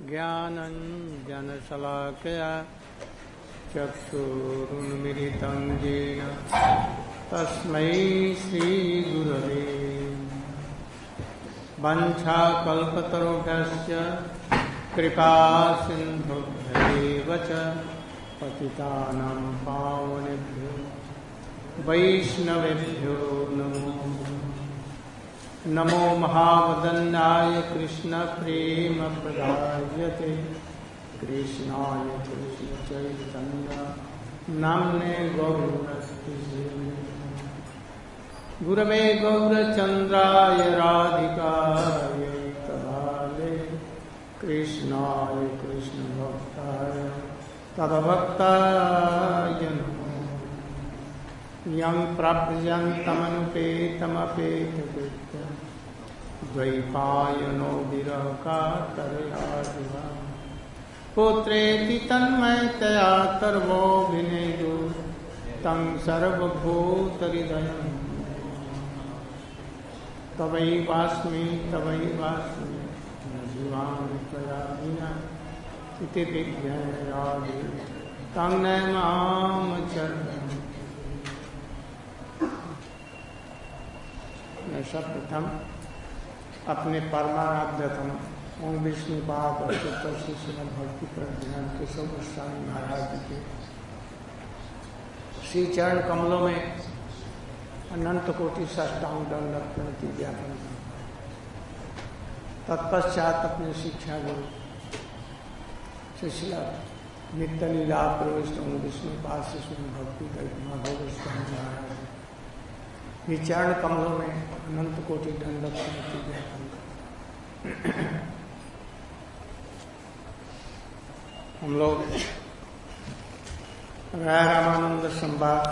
ज्ञानञ्जनशलाकया चक्षुरुन्मिलितं येन तस्मै श्रीगुरवे वञ्चाकल्पतरुभ्यश्च कृपासिन्धुभ्यैव च पतितानां पावनेभ्यो वैष्णवेभ्यो नमो महावदन्याय कृष्णप्रेमप्रदायते कृष्णाय कृष्णचैतन्य नाम्ने गौरस्ते गुरवे गौरचन्द्राय राधिकाय तदाले कृष्णाय कृष्णभक्ताय तद्भक्ताय नमो यं प्राप्यन्तमनुपेतमपेतकृत्यं द्वैपायनो विरहकातरया पुत्रेति तन्मयतया तर्वोऽभिनेदु तं सर्वभूतहृदयं तवैवास्मि न जीवामि त्वया विना इति विज्ञायादि तं नमामचरणम्। मैं सर्वप्रथम अपने परमाराध्यतम ओम विष्णुपाद श्रीमद भक्ति प्रज्ञान केशव गोस्वामी महाराज जी के श्री चरण कमलों में अनंत कोटि साष्टांग दंडवत प्रणति ज्ञापन तत्पश्चात अपने शिक्षा गुरु शिष्य नित्य लीला प्रविष्ट ओम विष्णुपाद श्रीमद भक्ति माधव गोस्वामी महाराज ये चरण कमलों में अनंत कोटि दंडवत प्रणति ज्ञापन हम लोग राय रामानंद संवाद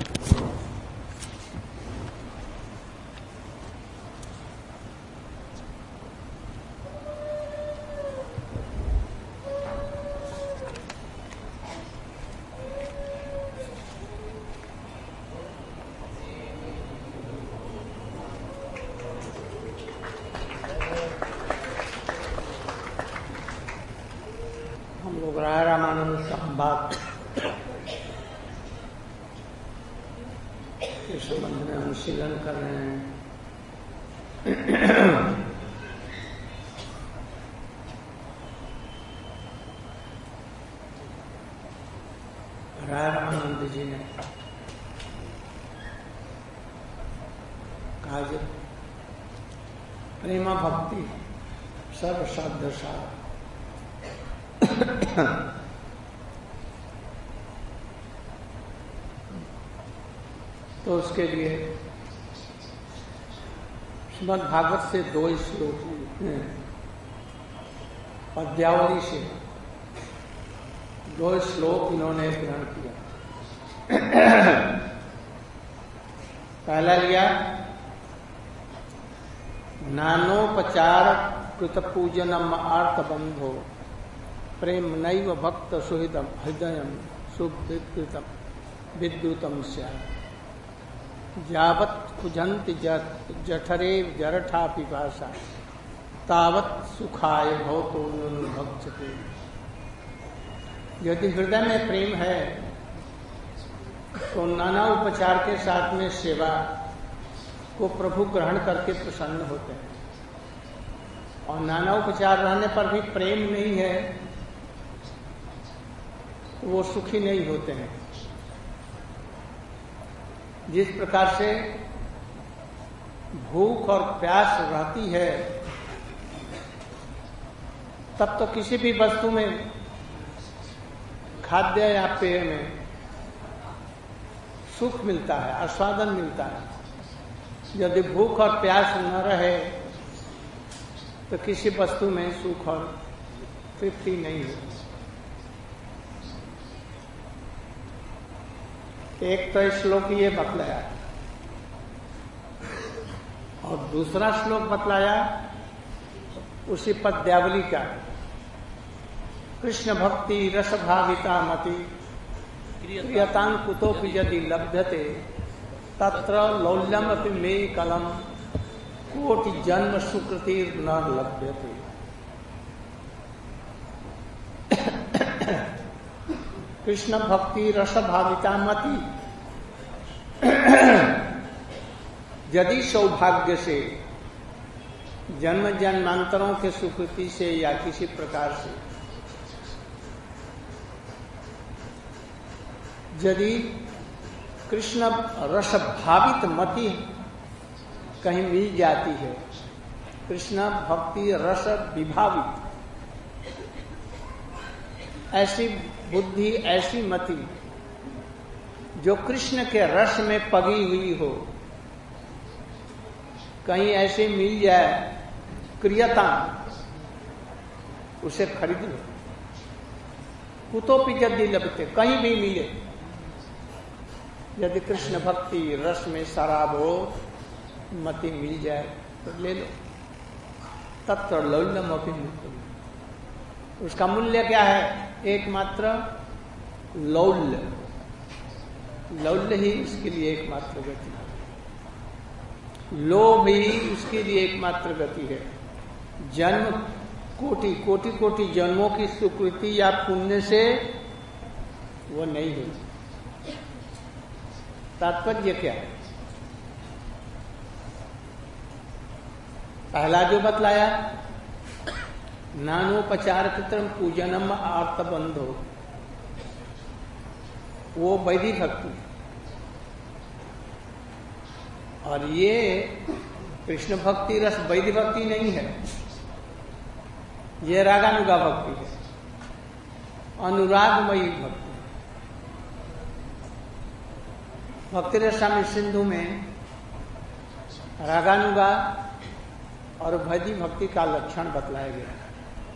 रामानंद संवाद के संबंध में अनुशीलन कर रहे हैं। राय रामानंद जी ने कहा जब प्रेमा भक्ति सर्वसाध्य सार तो उसके लिए श्रीमद् भागवत से 2 श्लोक पद्यावली से 2 श्लोक इन्होंने ग्रहण किया। पहला लिया नानोपचार कृत पूजनम अर्थ बंधो प्रेम नैव भक्त सुहृदम हृदयम सुविकृतम विद्युतम स्यात् यावत् खुजन्ति जठरे जरठा पिपासा तावत् सुखाय भवतो भक्षते। यदि हृदय में प्रेम है तो नाना उपचार के साथ में सेवा को प्रभु ग्रहण करके प्रसन्न होते हैं, और नाना उपचार रहने पर भी प्रेम नहीं है तो वो सुखी नहीं होते हैं। जिस प्रकार से भूख और प्यास रहती है तब तो किसी भी वस्तु में खाद्य या पेय में सुख मिलता है, आस्वादन मिलता है। यदि भूख और प्यास न रहे तो किसी वस्तु में सुख और तृप्ति नहीं है। एक तो श्लोक ये बतलाया और दूसरा श्लोक बतलाया उसी पद्यावली का कृष्ण भक्ति रस भाविता मति क्रियतां कुतोपि यदि लभ्यते तत्र लौल्यमपि मे कलम कोटि जन्म सुकृति न लभ्यते। कृष्ण भक्ति रस भाविता मति। यदि सौभाग्य से जन्म जन्मांतरों के सुकृति से या किसी प्रकार से यदि कृष्ण रस भावित मति कहीं मिल जाती है, कृष्ण भक्ति रस विभावित ऐसी बुद्धि, ऐसी मति जो कृष्ण के रस में पगी हुई हो, कहीं ऐसे मिल जाए क्रियता, उसे खरीद लो। कुतोपि यदि लभते, कहीं भी मिले, यदि कृष्ण भक्ति रस में शराब हो, मति मिल जाए तो ले लो। तत्र लौल्यम अपि मुक्त। उसका मूल्य क्या है? एकमात्र लौल्य, लौल्य ही उसके लिए एकमात्र गति है, लोभ ही उसके लिए एकमात्र गति है। जन्म कोटि कोटि कोटि जन्मों की स्वीकृति या पुण्य से वो नहीं हुई। तात्पर्य क्या है? पहला जो बतलाया, नानोपचार कृत्रम पूजनम आर्तबंधो, वो वैदिक भक्ति। और ये कृष्ण भक्ति रस वैदिक भक्ति नहीं है, ये रागानुगा भक्ति है, अनुरागमयी भक्ति। भक्ति रसामृत सिंधु में रागानुगा और वैदिक भक्ति का लक्षण बतलाया गया है।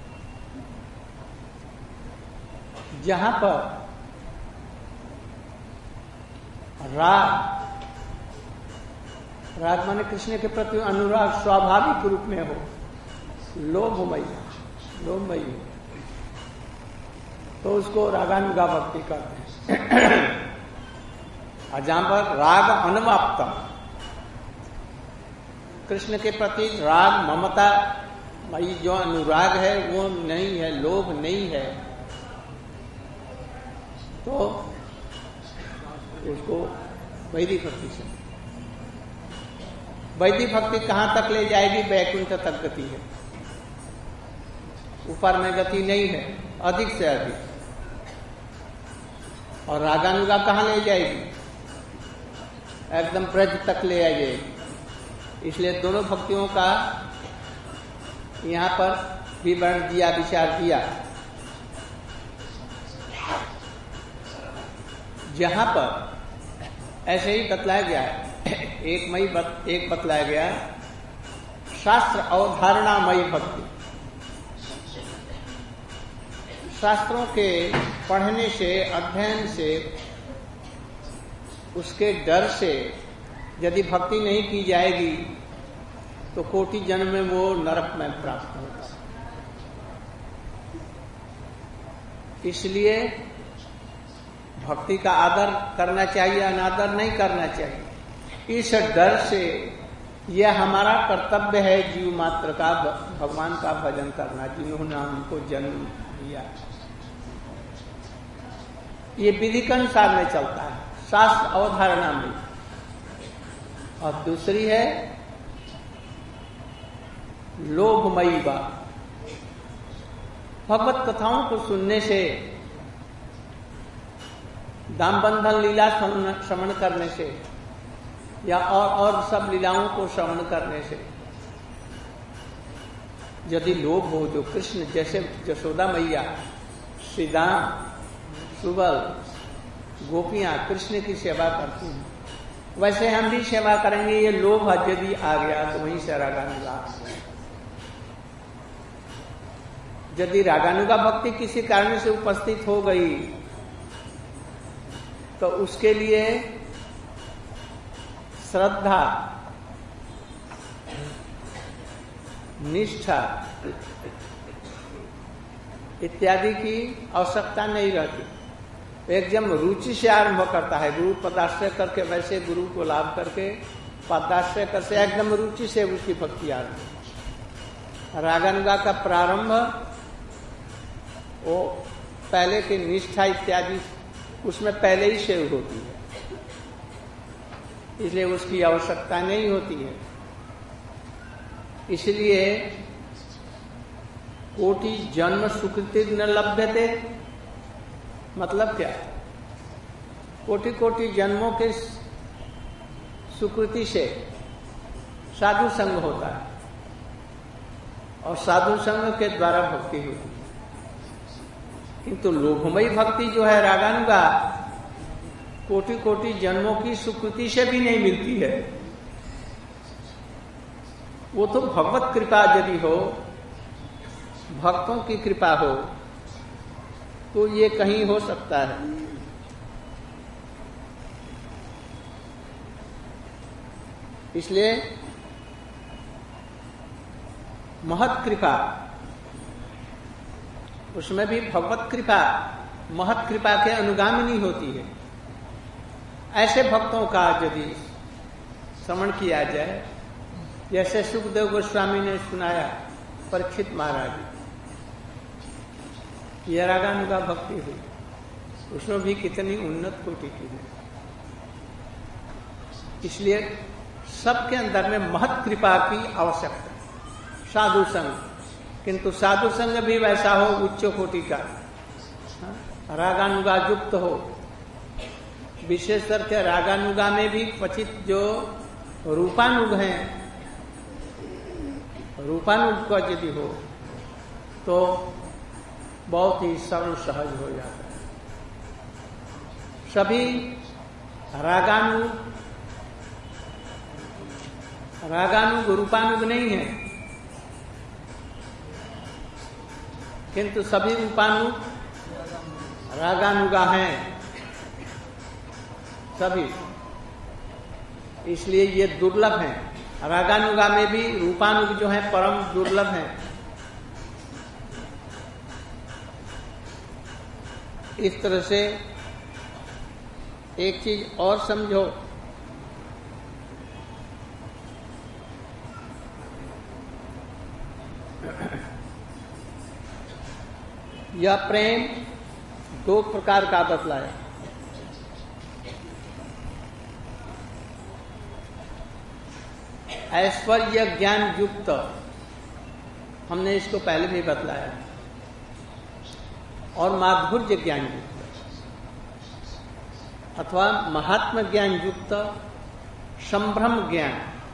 जहां पर राग माने कृष्ण के प्रति अनुराग स्वाभाविक रूप में हो, लोभमयी हो, तो उसको रागानुगा भक्ति कहते हैं। और जहां पर राग अनवाप्तम, कृष्ण के प्रति राग ममता मई जो अनुराग है वो नहीं है, लोभ नहीं है, तो उसको वैदिक भक्ति से। वैदिक भक्ति कहां तक ले जाएगी? वैकुंठ तक गति है, ऊपर में गति नहीं है, अधिक से अधिक। और रागानुगा कहां ले जाएगी? एकदम ब्रज तक ले आ जाएगी। इसलिए दोनों भक्तियों का यहां पर विवरण दिया, विचार दिया। जहां पर ऐसे ही बतलाया गया है, एक बतलाया गया शास्त्र अवधारणामयी भक्ति। शास्त्रों के पढ़ने से, अध्ययन से, उसके डर से यदि भक्ति नहीं की जाएगी तो कोटि जन्म में वो नरक में प्राप्त होगा। इसलिए भक्ति का आदर करना चाहिए, अनादर नहीं करना चाहिए। इस डर से यह हमारा कर्तव्य है जीव मात्र का भगवान का भजन करना, जिन्होंने हमको जन्म दिया। ये विधि के अनुसार में चलता है, शास्त्र अवधारणा में। और दूसरी है लोभमयी बात। भगवत कथाओं को सुनने से, दाम बंधन लीला श्रवण करने से या और सब लीलाओं को श्रवण करने से यदि लोभ हो, जो कृष्ण जैसे यशोदा मैया, श्री राम, सुबल, गोपियां कृष्ण की सेवा करती हैं, वैसे हम भी सेवा करेंगे। ये लोभ यदि आ गया तो वहीं से रागानुगा। यदि रागानुगा भक्ति किसी कारण से उपस्थित हो गई तो उसके लिए श्रद्धा, निष्ठा इत्यादि की आवश्यकता नहीं रहती। एकदम रुचि से आरंभ करता है, गुरु पदाश्रय करके, वैसे गुरु को लाभ करके पदाश्रय करके एकदम रुचि से उसकी भक्ति आरंभ। रागानुगा का प्रारंभ वो पहले की निष्ठा इत्यादि उसमें पहले ही सेव होती है, इसलिए उसकी आवश्यकता नहीं होती है। इसलिए कोटि जन्म सुकृति न लभ्यते, मतलब क्या? कोटि कोटि जन्मों के सुकृति से साधु संग होता है और साधु संग के द्वारा भक्ति होती है। किंतु लोभमयी भक्ति जो है रागानुगा, कोटि कोटि जन्मों की सुकृति से भी नहीं मिलती है। वो तो भगवत कृपा यदि हो, भक्तों की कृपा हो, तो ये कहीं हो सकता है। इसलिए महत कृपा, उसमें भी भगवत कृपा महत कृपा के अनुगामिनी होती है। ऐसे भक्तों का यदि श्रवण किया जाए, जैसे सुखदेव गोस्वामी ने सुनाया परीक्षित महाराज, यह रागानुगा भक्ति हुई, उसमें भी कितनी उन्नत कोटि की है। इसलिए सबके अंदर में महत कृपा की आवश्यकता है, साधु संग। किंतु साधु संग भी वैसा हो उच्च कोटि का, रागानुगा युक्त हो। विशेषकर के रागानुगा में भी क्वचित जो रूपानुग हैं, रूपानुग का यदि हो तो बहुत ही सरल सहज हो जाता है। सभी रागानुग रूपानुग नहीं है, किंतु सभी रूपानुग रागानुगा हैं सभी। इसलिए ये दुर्लभ हैं। रागानुगा में भी रूपानुग जो है परम दुर्लभ हैं। इस तरह से एक चीज और समझो, यह प्रेम दो प्रकार का बतलाया। ऐश्वर्य ज्ञान युक्त, हमने इसको पहले भी बतलाया, और माधुर्य ज्ञान युक्त अथवा महात्मा ज्ञान युक्त, संभ्रम ज्ञान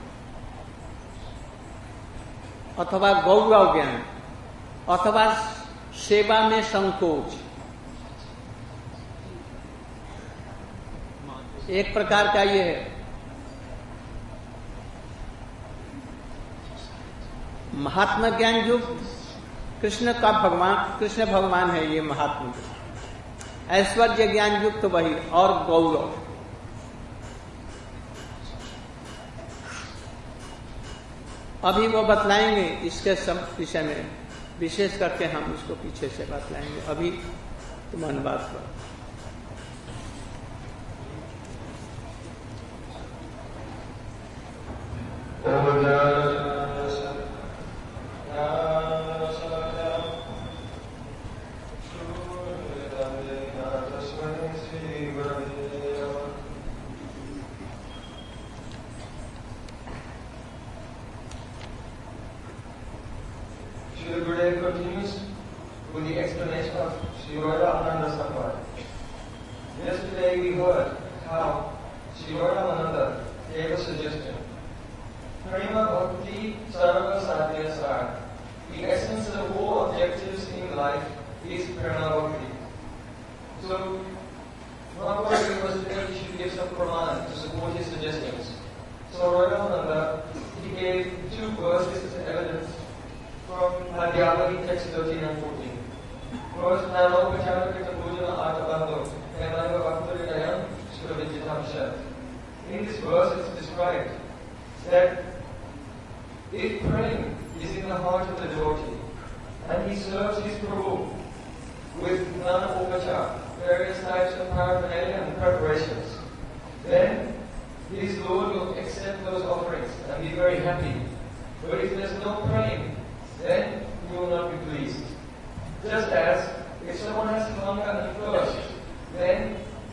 अथवा गौरव ज्ञान अथवा सेवा में संकोच। एक प्रकार का ये है। महात्मा ज्ञान युक्त कृष्ण भगवान है ये महात्मा। ऐश्वर्य ज्ञान युक्त वही, और गौरव। अभी वो बतलाएंगे इसके सब विषय में, विशेष करके हम इसको पीछे से बतलाएंगे। अभी तुम अनुवाद करो। In this verse it's described that if praying is in the heart of the devotee and he serves his Prabhu with nana upachar, various types of paraphernalia and preparations, then his Lord will accept those offerings and be very happy. But if there's no praying, then he will not be pleased. Just as if someone has hunger and thirst, then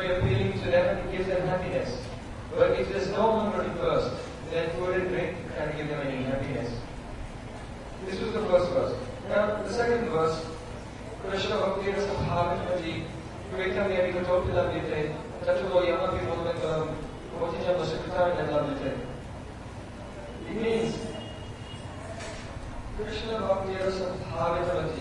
very appealing to them and it gives them happiness. But if there's no hunger and thirst, then food and drink can't give them any happiness. This was the first verse. Now, the second verse, Krishna Bhakti Rasa Bhagatmati, Krita Meri Katopi Labhite, Tatulo Yamapi Modatam, Kotijam Vasukata and Labhite. It means Krishna Bhakti Rasa Bhagatmati.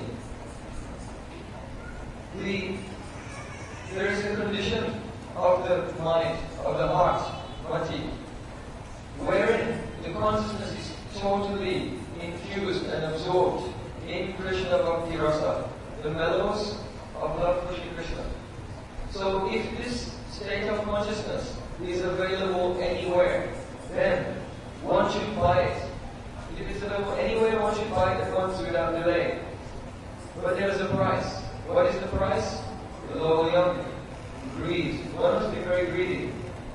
There is a condition of the mind, of the heart, mati, wherein the consciousness is totally infused and absorbed in Krishna Bhakti Rasa, the mellows of love for Shri Krishna. So if this state of consciousness is available anywhere, then one should buy it. If it's available anywhere, one should buy it at once without delay. But there is a price. What is the price? The loyalty, greed. One must be very greedy.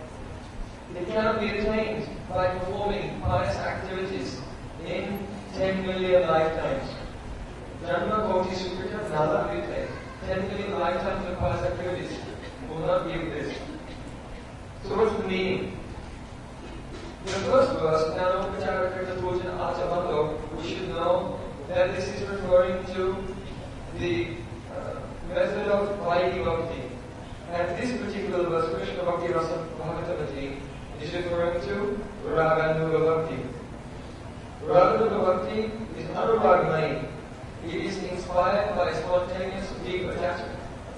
It cannot be attained by performing pious activities in 10 million lifetimes. Janma Koti Sukrita Nala Vite. 10 million lifetimes of pious activities will not give this. So what's the meaning? In the first verse, Nanopachara Krita Pujan Achabando, we should know that this is referring to the method of Vaidhi Bhakti. And this particular verse, Krishna Bhakti Rasa Bhagatamati, is referring to Raganuga Bhakti. Raganuga Bhakti is Anuragmai. It is inspired by spontaneous deep attachment.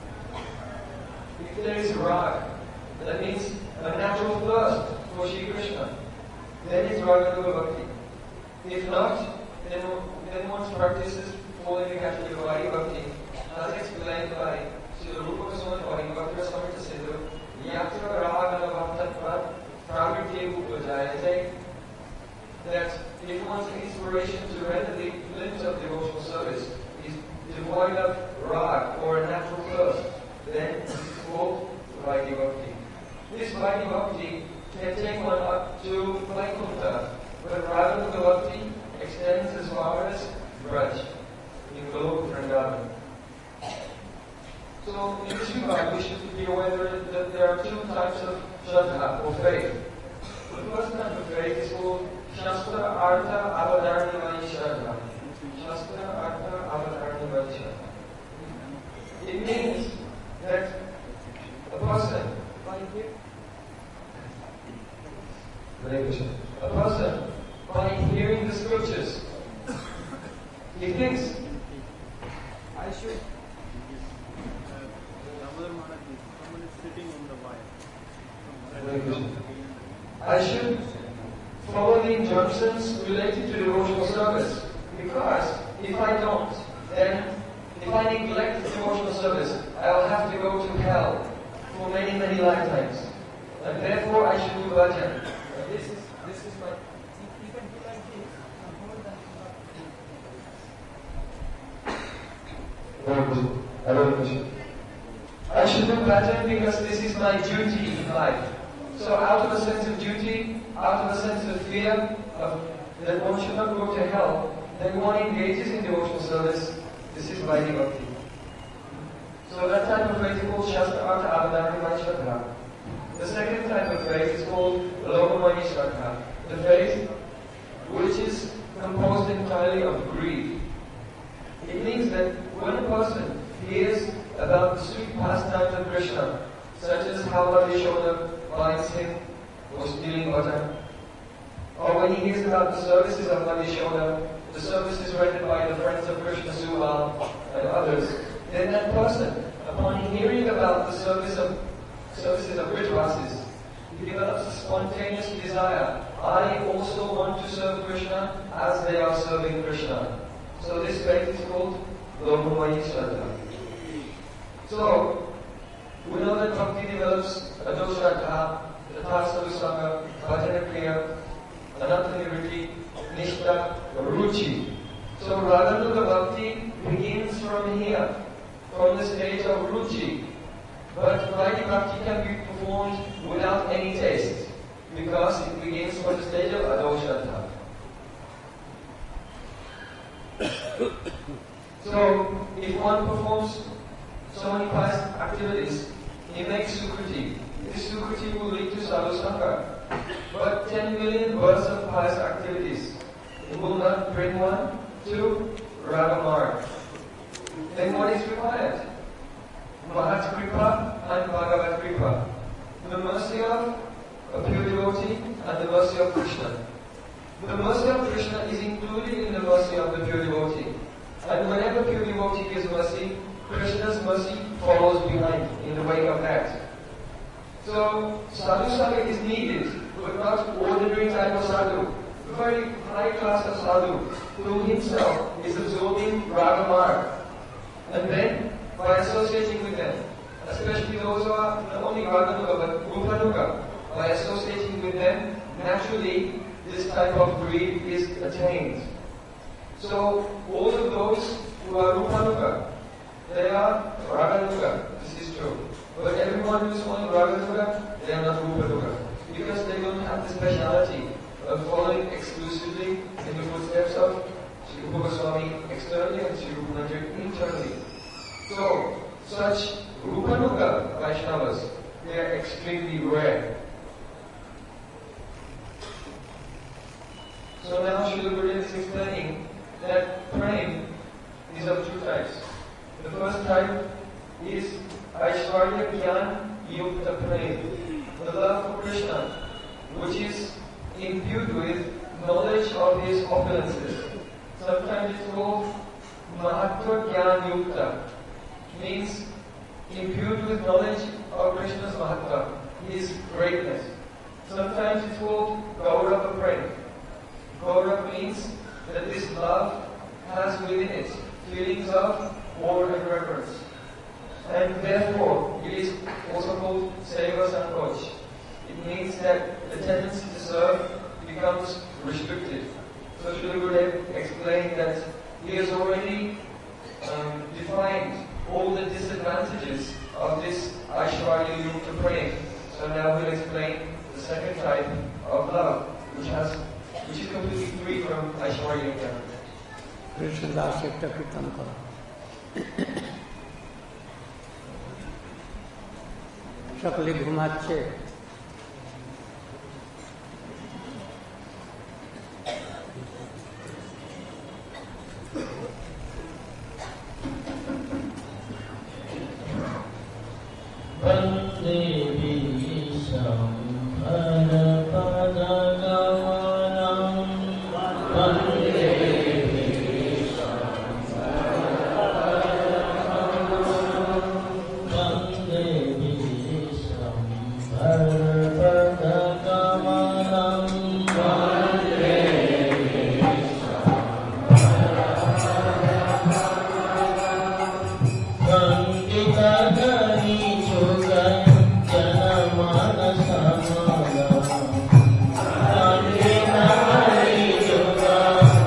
If there is rag, that means a natural thirst for Shri Krishna, then it's Raganuga Bhakti. If not, then one's practices fall in the category of Vaidhi Bhakti, as explained by Sri Rupa Goswami Bhakti Rasamrita Sindhu, Yatra Ragana Bhaktatvat Pravritti Upajayate, that if one's inspiration to render the limbs of devotional service is devoid of rag or a natural thirst, then it's called Vaidhi Bhakti. This Vaidhi Bhakti can take one up to Vaikuntha, but Raganuga Bhakti extends as far as Braj, in Goloka Vrindavan. So in this regard, we should be aware that there are two types of Shraddha, or faith. The first type of faith is called Shastra Artha Avadarnivai Shraddha. Shastra Artha Avadarnivai Shraddha. It means that a person, by hearing the scriptures, he thinks, I should. Someone is sitting on the wire. I should follow the injunctions related to devotional service, because if I don't, then if I neglect devotional service, I'll have to go to hell for many, many lifetimes. And therefore I should do bhajan. This is my... You can do like this and hold that. I should do bhajan because this is my duty in life. So out of a sense of duty, out of a sense of fear that one should not go to hell, then one engages in devotional service. This is Vaidhi Bhakti. So that type of faith is called Shastra Artha Avadarnivai Shraddha. The second type of faith is called Lokamaya Shraddha, the faith which is composed entirely of greed. It means that when a person hears about the sweet pastimes of Krishna, such as how Yashoda finds him for stealing butter, or when he hears about the services of Yashoda, the services rendered by the friends of Krishna Subal and others, then that person, upon hearing about the services of Brijvasis, he develops a spontaneous desire. I also want to serve Krishna as they are serving Krishna. So this faith is called Lokamaya Shraddha. So, we know that Bhakti develops Ado Shraddha, Tatha Sadhusanga, Bhajana Kriya, Ananta Nivritti, Nishtha, Ruchi. So Raganuga Bhakti begins from here, from the stage of Ruchi. But Vaidhi Bhakti can be performed without any taste, because it begins from the stage of Ado Shraddha. So, if one performs so many pious activities he makes Sukruti. This Sukruti will lead to Sadhu Sangha. But 10 million births of pious activities, it will not bring one to Raga Marg. Then what is required? Mahat Kripa and Bhagavat Kripa. The mercy of a pure devotee and the mercy of Krishna. The mercy of Krishna is included in the mercy of the pure devotee. And whenever pure devotee gives mercy, Krishna's mercy follows behind in the wake of that. So, Sadhu Sangha is needed, but not ordinary type of sadhu. A very high class of sadhu, who himself is absorbing Raga Marg. And then, by associating with them, especially those who are not only Raganuga but Rupanuga, by associating with them, naturally this type of greed is attained. So, all of those who are Rupanuga, they are Raganuga, this is true. But everyone who is only Raganuga, they are not Rupanuga. Because they don't have the speciality of following exclusively in the footsteps of Sri Rupa Goswami externally and Sri Rupananda internally. So, such Rupanuga Vaishnavas, they are extremely rare. So now Srila Gurudev is explaining that prem is of two types. The first type is Aishwarya Gyan Yukta Prem, the love for Krishna, which is imbued with knowledge of his opulences. Sometimes it's called Mahatma Gyan Yukta, means imbued with knowledge of Krishna's Mahatma, his greatness. Sometimes it's called Gaurava Prem. Gaurav means that this love has within it feelings of awe and reverence. And therefore, it is also called Seva Sankoch. It means that the tendency to serve becomes restricted. So Srila Gurudev explained that he has already defined all the disadvantages of this Aishwarya Yukta Prem. So now we'll explain the second type of love, which is completely free from Aishwarya Yukta. Krishnadas ekta kirtan karo. সকলে ঘুমাচ্ছে। Jana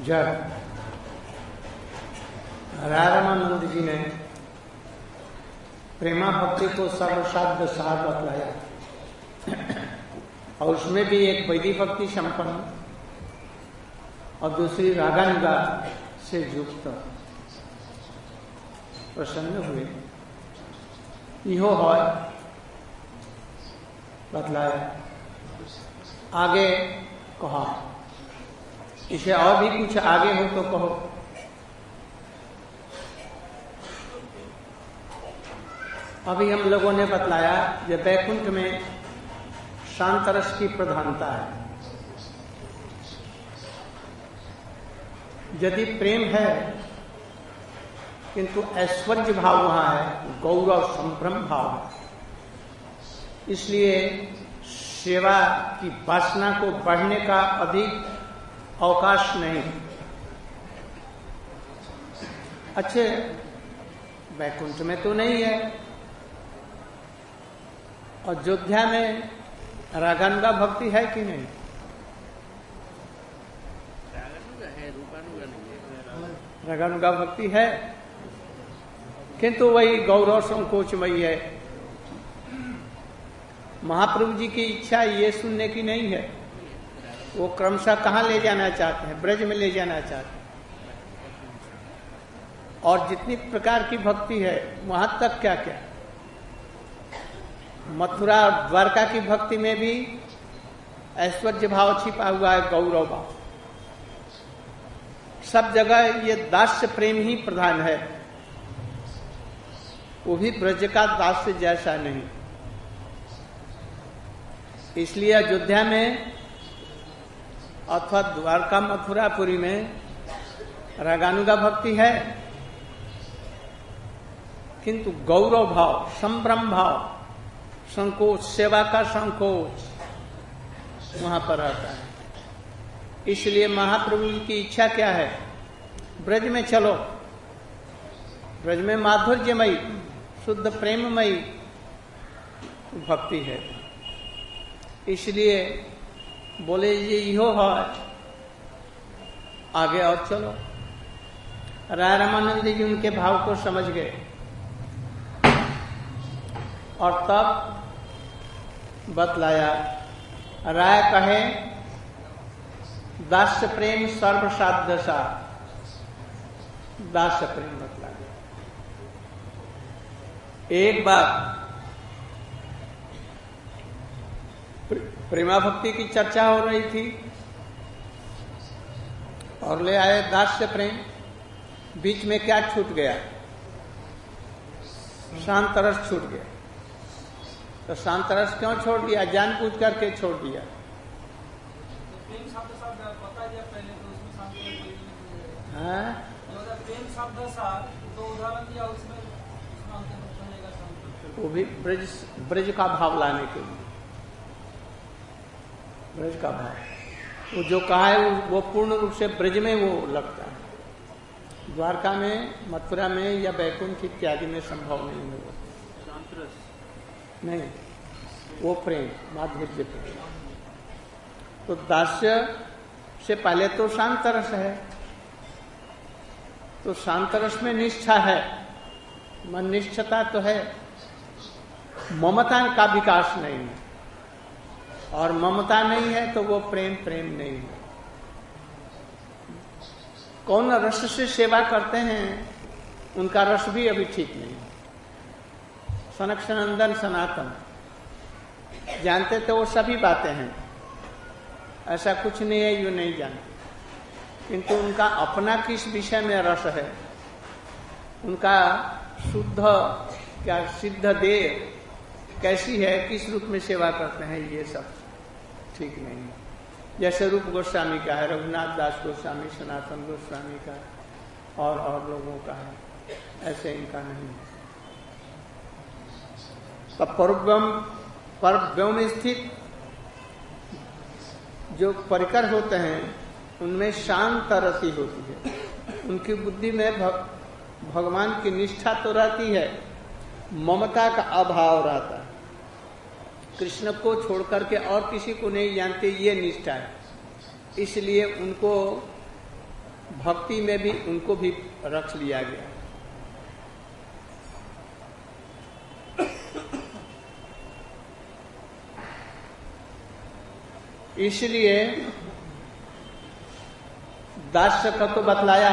जब रामानंद जी ने प्रेमा भक्ति को सर्वसाध्य सार बतलाया और उसमें भी एक वैदिक भक्ति संपन्न और दूसरी रागानुगा से युक्त प्रसन्न हुए। इहो है बतलाया। आगे कहा, इसे और भी कुछ आगे हो तो कहो। अभी हम लोगों ने बतलाया कि वैकुंठ में शांत रस की प्रधानता है। यदि प्रेम है किंतु ऐश्वर्य भाव वहां है, गौरव संभ्रम भाव है। इसलिए सेवा की वासना को बढ़ने का अधिक अवकाश नहीं। अच्छे वैकुंठ में तो नहीं है। अयोध्या में रागानुगा भक्ति है कि नहीं? रागानुगा भक्ति है किंतु वही गौरव संकोचमयी है। महाप्रभु जी की इच्छा ये सुनने की नहीं है। वो क्रमशः कहाँ ले जाना चाहते हैं? ब्रज में ले जाना चाहते हैं। और जितनी प्रकार की भक्ति है वहां तक क्या क्या, मथुरा और द्वारका की भक्ति में भी ऐश्वर्य भाव छिपा हुआ है, गौरव भाव। सब जगह ये दास्य प्रेम ही प्रधान है, वो भी ब्रज का दास्य जैसा नहीं। इसलिए अयोध्या में अथवा द्वारका मथुरापुरी में रागानुगा भक्ति है किंतु गौरव भाव, संभ्रम भाव, संकोच, सेवा का संकोच वहां पर आता है। इसलिए महाप्रभु की इच्छा क्या है? ब्रज में चलो, ब्रज में माधुर्यमयी शुद्ध प्रेममयी भक्ति है। इसलिए बोले ये इहो है, आगे और चलो। राय रामानंद जी उनके भाव को समझ गए और तब बतलाया। राय कहे दास्य प्रेम सर्वसाध्य सा, दास्य प्रेम बतलाया। एक बार प्रेमा भक्ति की चर्चा हो रही थी और ले आए दास्य प्रेम। बीच में क्या छूट गया? शांत रस छूट गया। तो शांत रस क्यों छोड़ दिया? जानबूझ करके छोड़ दिया। वो भी ब्रज का भाव लाने के लिए, ब्रज का भाव वो जो कहा है वो पूर्ण रूप से ब्रज में वो लगता है। द्वारका में, मथुरा में या बैकुंठ इत्यादि में संभव नहीं होगा। नहीं, वो प्रेम माधुर्य प्रेम। तो दास्य से पहले तो शांत रस है, तो शांत रस में निष्ठा है, मन निष्ठता तो है, ममता का विकास नहीं है। और ममता नहीं है तो वो प्रेम प्रेम नहीं है। कौन रस से सेवा करते हैं उनका रस भी अभी ठीक नहीं। सनक सनंदन सनातन जानते तो वो सभी बातें हैं, ऐसा कुछ नहीं है यो नहीं जानते, किंतु उनका अपना किस विषय में रस है, उनका शुद्ध क्या सिद्ध देह कैसी है, किस रूप में सेवा करते हैं, ये सब ठीक नहीं है। जैसे रूप गोस्वामी का है, रघुनाथ दास गोस्वामी, सनातन गोस्वामी का है और लोगों का है, ऐसे इनका नहीं है। तब परव्योम स्थित जो परिकर होते हैं उनमें शांत रति होती है। उनकी बुद्धि में भगवान की निष्ठा तो रहती है, ममता का अभाव रहता है। कृष्ण को छोड़ करके और किसी को नहीं जानते, ये निष्ठा है। इसलिए उनको भक्ति में भी उनको भी रख लिया गया। इसलिए दास्य का तो बतलाया,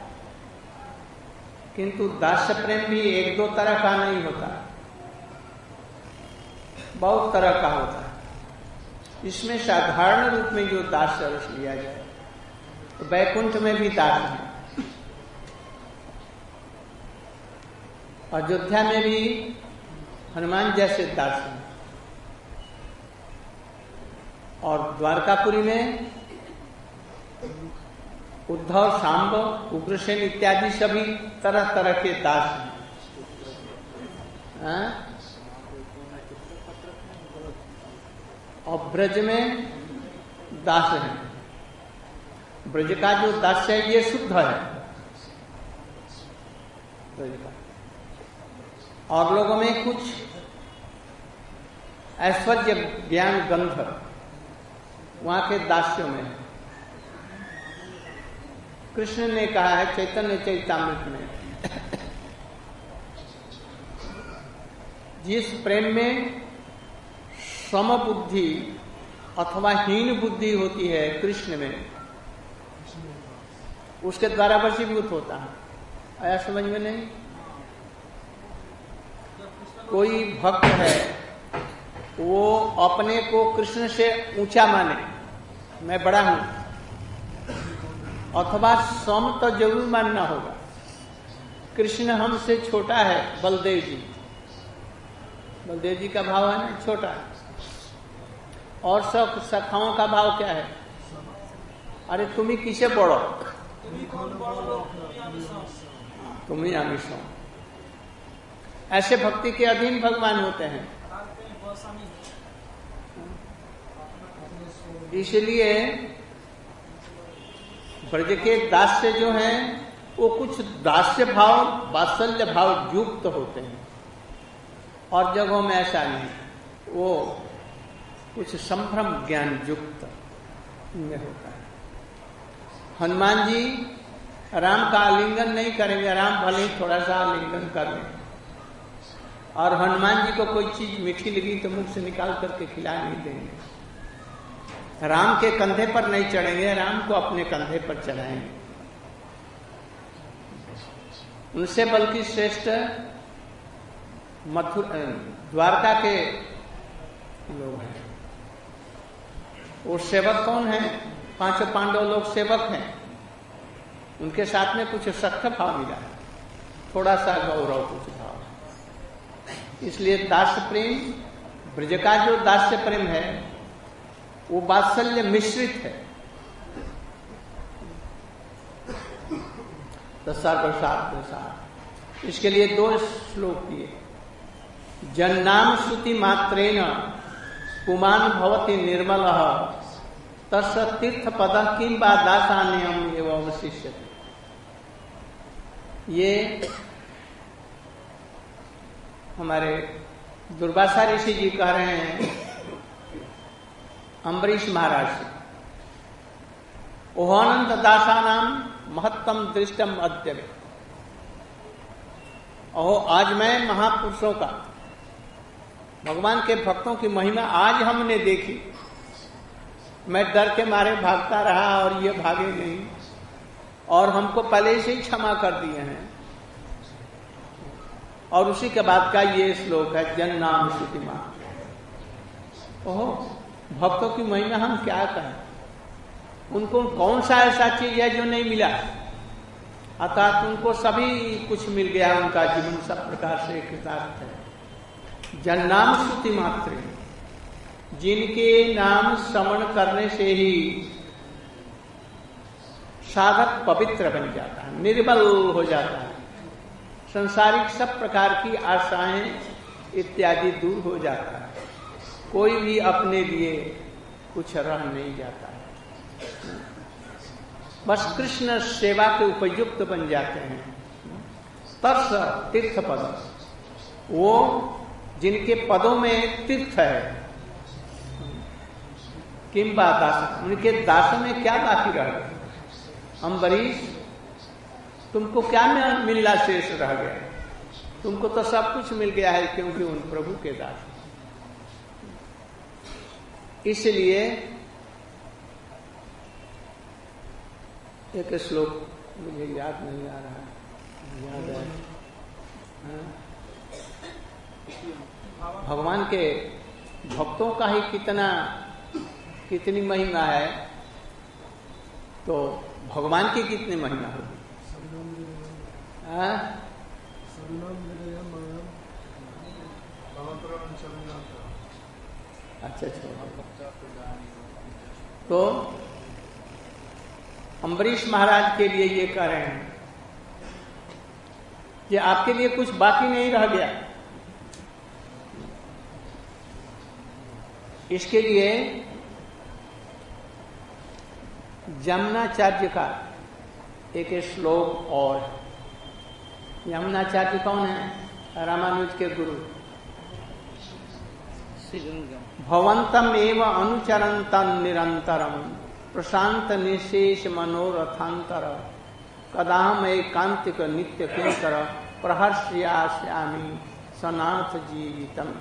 किंतु दास्य प्रेम भी एक दो तरह का नहीं होता, बहुत तरह का होता है। इसमें साधारण रूप में जो दास्य रस लिया जाए, तो वैकुंठ में भी दास है, अयोध्या में भी हनुमान जैसे दास हैं, और द्वारकापुरी में उद्धव, सांब, उग्रसेन इत्यादि सभी तरह तरह के दास हैं। और ब्रज में दास है। ब्रज का जो दास है ये शुद्ध है ब्रज का। और लोगों में कुछ ऐश्वर्य ज्ञान गंध वहां के दास्यों में। कृष्ण ने कहा है चैतन्य चैतामृत में, जिस प्रेम में समबुद्धि अथवा हीन बुद्धि होती है कृष्ण में, उसके द्वारा वशीभूत होता है। आया समझ में? नहीं। कोई भक्त है वो अपने को कृष्ण से ऊंचा माने, मैं बड़ा हूं, अथवा सम तो जरूर मानना होगा, कृष्ण हमसे छोटा है। बलदेव जी का भाव है ना छोटा है। और सब सखाओं का भाव क्या है? अरे तुम ही किसे पढ़ो, तुम ही आमिष हो। ऐसे भक्ति के अधीन भगवान होते हैं। इसलिए ब्रज के दास्य जो हैं वो कुछ दास्य भाव, वात्सल्य भाव युक्त होते हैं, और जगहों में ऐसा नहीं, वो कुछ संभ्रम ज्ञान युक्त में होता है। हनुमान जी राम का आलिंगन नहीं करेंगे, राम भले ही थोड़ा सा आलिंगन कर लें, और हनुमान जी को कोई चीज मीठी लगी तो मुख से निकाल करके खिला नहीं देंगे। राम के कंधे पर नहीं चढ़ेंगे, राम को अपने कंधे पर चढ़ाएंगे। उनसे बल्कि श्रेष्ठ द्वारका के लोग हैं। वो सेवक कौन है? पांचों पांडव लोग सेवक हैं, उनके साथ में कुछ सख्त भाव मिला है, थोड़ा सा गौरव कुछ भाव। इसलिए दास्य प्रेम, ब्रज का जो दास्य प्रेम है वो वात्सल्य मिश्रित है। तो सर्वसात प्रसाद, इसके लिए 2 श्लोक दिए। जन्नाम श्रुति मात्रेण पुमान भवति निर्मल तस्य तीर्थ पद किं बा दासान्यम एवं अवशिष्यते। ये हमारे दुर्वासा ऋषि जी कह रहे हैं अम्बरीश महाराज से, ओहानंद दासानाम महत्तम दृष्टम अद्य। ओहो, आज मैं महापुरुषों का, भगवान के भक्तों की महिमा आज हमने देखी। मैं डर के मारे भागता रहा और ये भागे नहीं, और हमको पहले से ही क्षमा कर दिए हैं। और उसी के बाद का ये श्लोक है, जन नाम श्रुतिमा। ओहो, भक्तों की महिमा हम क्या कहें, उनको कौन सा ऐसा चीज है जो नहीं मिला, अर्थात उनको सभी कुछ मिल गया, उनका जीवन सब प्रकार से कृतार्थ है। जन नाम श्रुति मात्र, जिनके नाम श्रवण करने से ही साधक पवित्र बन जाता है, निर्मल हो जाता है, संसारिक सब प्रकार की आशाएं इत्यादि दूर हो जाता है, कोई भी अपने लिए कुछ रह नहीं जाता है, बस कृष्ण सेवा के उपयुक्त बन जाते हैं। तर्स तीर्थ पद, वो जिनके पदों में तीर्थ है, किंबा दास, उनके दास में क्या बाकी रह गया? अम्बरीश, तुमको क्या मिलना शेष रह गया? तुमको तो सब कुछ मिल गया है, क्योंकि उन प्रभु के दास। इसलिए एक श्लोक मुझे याद नहीं आ रहा है, याद है भगवान के भक्तों का ही कितनी महिमा है, तो भगवान की कितनी महिमा होगी। अच्छा, तो अम्बरीश महाराज के लिए ये कह रहे हैं कि आपके लिए कुछ बाकी नहीं रह गया। इसके लिए यमुनाचार्य का एक श्लोक, और यमुनाचार्य कौन है? रामानुज के गुरु। भवंतम एव अनुचरंतम निरंतरम प्रशांत निशेष मनोरथांतर कदाम एकांतिक नित्य किंकर प्रहर्ष्यामि सनाथ जीवितम।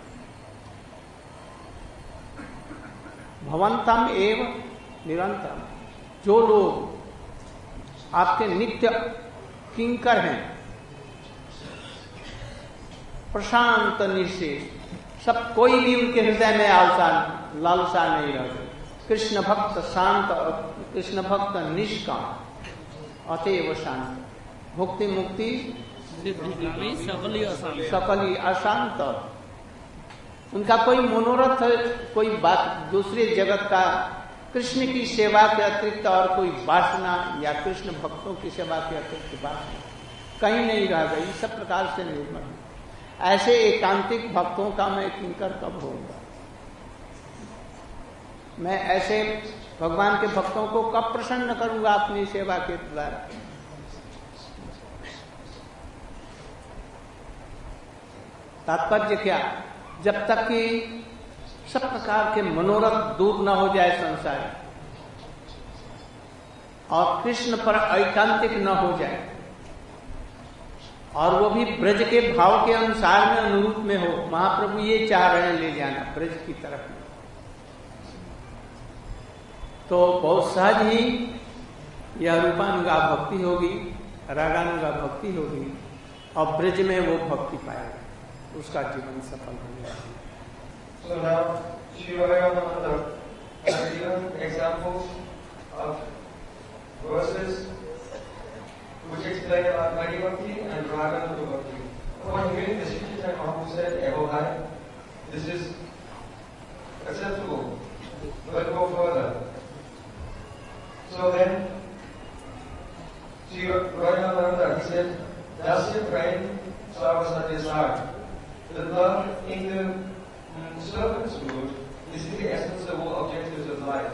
भवंतम एव निरंतरम, जो लोग आपके नित्य किंकर हैं, प्रशांत निशेष, सब कोई भी उनके हृदय में लालसा नहीं रहती। कृष्ण भक्त शांत, कृष्ण भक्त निष्काम, अतएव शांत, भुक्ति मुक्ति सकली अशांत। उनका कोई मनोरथ, कोई बात दूसरे जगत का, कृष्ण की सेवा के अतिरिक्त और कोई वासना, या कृष्ण भक्तों की सेवा के अतिरिक्त वासना कहीं नहीं रह गई, सब प्रकार से निर्मल। ऐसे एकांतिक भक्तों का मैं किंकर कब होऊंगा? मैं ऐसे भगवान के भक्तों को कब प्रसन्न करूंगा अपनी सेवा के द्वारा? तात्पर्य क्या? जब तक कि सब प्रकार के मनोरथ दूर न हो जाए संसार, और कृष्ण पर ऐकांतिक न हो जाए, और वो भी ब्रज के भाव के अनुसार में, अनुरूप में हो। महाप्रभु ये चाह रहे हैं ले जाना ब्रज की तरफ में, तो बहुत सहज ही यह रूपानुगा भक्ति होगी, रागानुगा भक्ति होगी, और ब्रज में वो भक्ति पाएगा, उसका जीवन सफल होगा। So now, Sri Ramananda has given examples of verses which explain about Mani Bhakti and Raganuga Bhakti. Upon hearing the Sri Chaitanya Mahaprabhu said, "Ego hai, this is acceptable, but go further." So then, Sri Ramananda, he said, "Dasya prem sarvasatya sar." The love in the servant's mood is the essence of all objectives of life.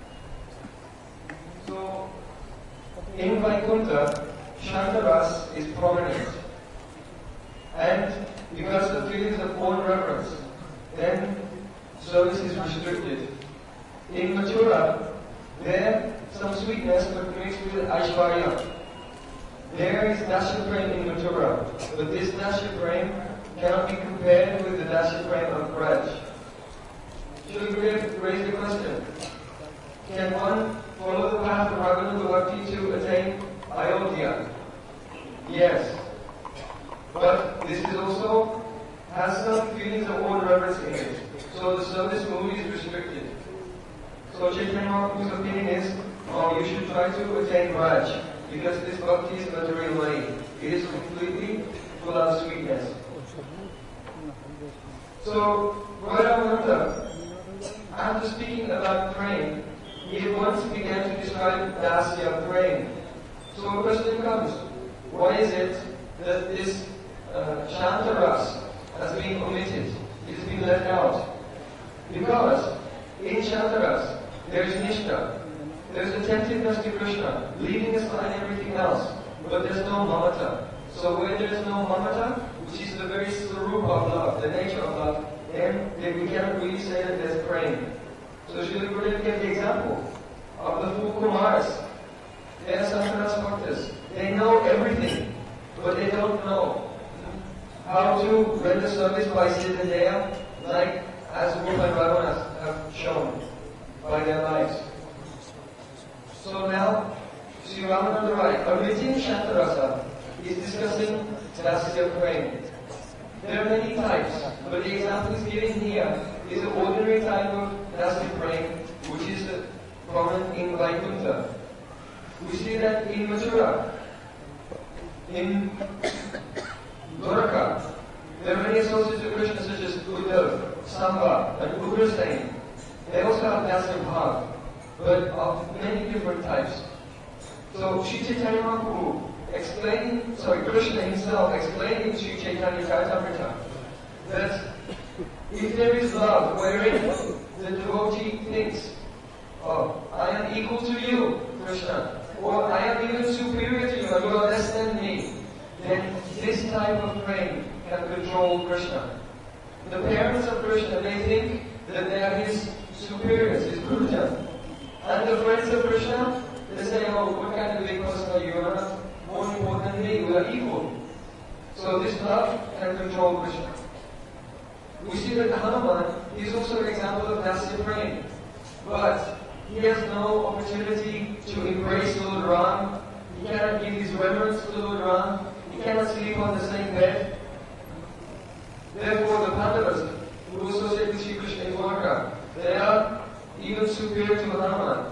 So, in Vaikuntha, Shantaras is prominent. And because of feelings of own reverence, then service is restricted. In Mathura, there some sweetness but mixed with Aishwarya. There is Dasya Prem in Mathura, but this Dasya Prem cannot be compared with the Dasya Prem of Braj. Shri Gurudev raised the question, can one follow the path of Raganuga Bhakti to attain Ayodhya? Yes. But this is also has some feelings of own reverence in it. So the service mood is restricted. So Chaitanya Mahaprabhu's opinion is, you should try to attain Raj, because this bhakti is material money. It is completely full of sweetness. So, Ramananda, after speaking about praying, he at once began to describe Dasya praying. So a question comes, why is it that this Shantaras has been omitted? It has been left out. Because in Shantaras, there is Nishtha, there is attentiveness to Krishna, leaving aside everything else, but there is no Mamata. So where there is no Mamata, which is the very Sarupa of love, the nature of love, then we cannot really say that there's praying. So Srila Gurudev gave the example of the four Kumars. They are Sankaras Bhaktas. They know everything, but they don't know how to render service by Siddhadeya, like as Rupa and Ravana have shown by their lives. So now, Sri Ramananda Rai, origin Shantarasa, is discussing Dasya Prema. There are many types, but the example is given here is an ordinary type of Dasya Prema, which is common in Vaikuntha. We see that in Mathura, in Dwarka, there are many associates of Krishna such as Uddhav, Samba, and Ugrasena. They also have Dasya Bhav, but of many different types. So Sri Chaitanya Mahaprabhu Krishna himself explaining Sri Chaitanya Charitamrita that if there is love wherein the devotee thinks, oh, I am equal to you, Krishna, or I am even superior to you, or you are less than me, then this type of prema can control Krishna. The parents of Krishna, they think that they are his superiors, his Gurujan. And the friends of Krishna, they say, oh, what kind of big person are you? You are not more important than me, we are equal. So this love can control Krishna. We see that Hanuman is also an example of Dasya Prema. But he has no opportunity to embrace Lord Ram. He cannot give his reverence to Lord Ram. He cannot sleep on the same bed. Therefore, the Pandavas who associate with Sri Krishna in Dwarka, they are even superior to Hanuman.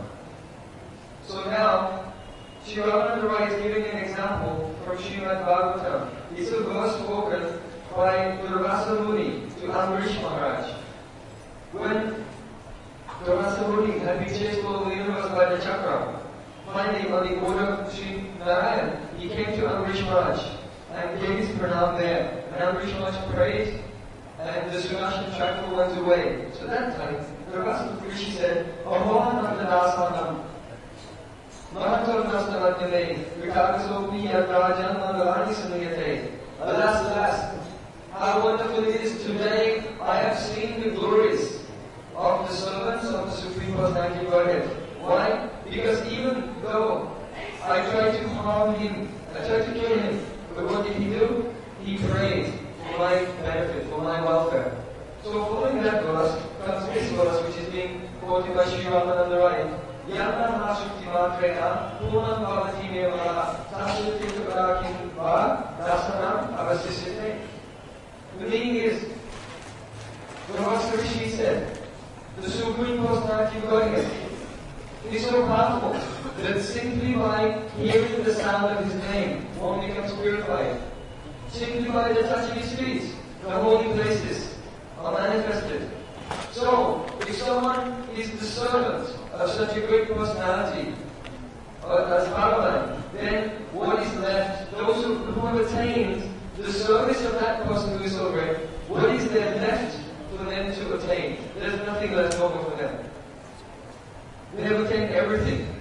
So now, Sri Ramananda Rai is giving an example from Srimad Bhagavatam. It's a verse spoken by Durvasa Muni to Ambarish Maharaj. When Durvasa Muni had been chased all over the universe by the chakra, finally on the order of Sri Narayan, he came to Ambarish Maharaj and gave his pranam there. And Ambarish Maharaj prayed, and the Sudarshan chakra went away. So that time, Durvasa Rishi said, Ahohananda Dasanam Mahatam Nastamadhyame Vikakasopi Yadrajan Mangalani Samyate. Alas, how wonderful it is today I have seen the glories of the servants of the Supreme Personality Godhead. Why? Because even though I tried to harm him, I tried to kill him, but what did he do? He prayed for my benefit, for my welfare. So following that verse comes this verse which is being quoted by Sri Ramananda Rai. Yamna Mahashukti Matrena Punam Bhavati Mevara Sashruti Tukarakim Va Dasanam Avasisite. The meaning is, Durvasa Rishi said, the Supreme Personality of Godhead is so powerful that simply by hearing the sound of His name, one becomes purified. Simply by the touch of His feet, the holy places are manifested. So, if someone is the servant of such a great personality as Bhagavan, then what is left? Those who have attained the service of that person who is so great, what is there left for them to attain? There's nothing left over for them. They have attained everything.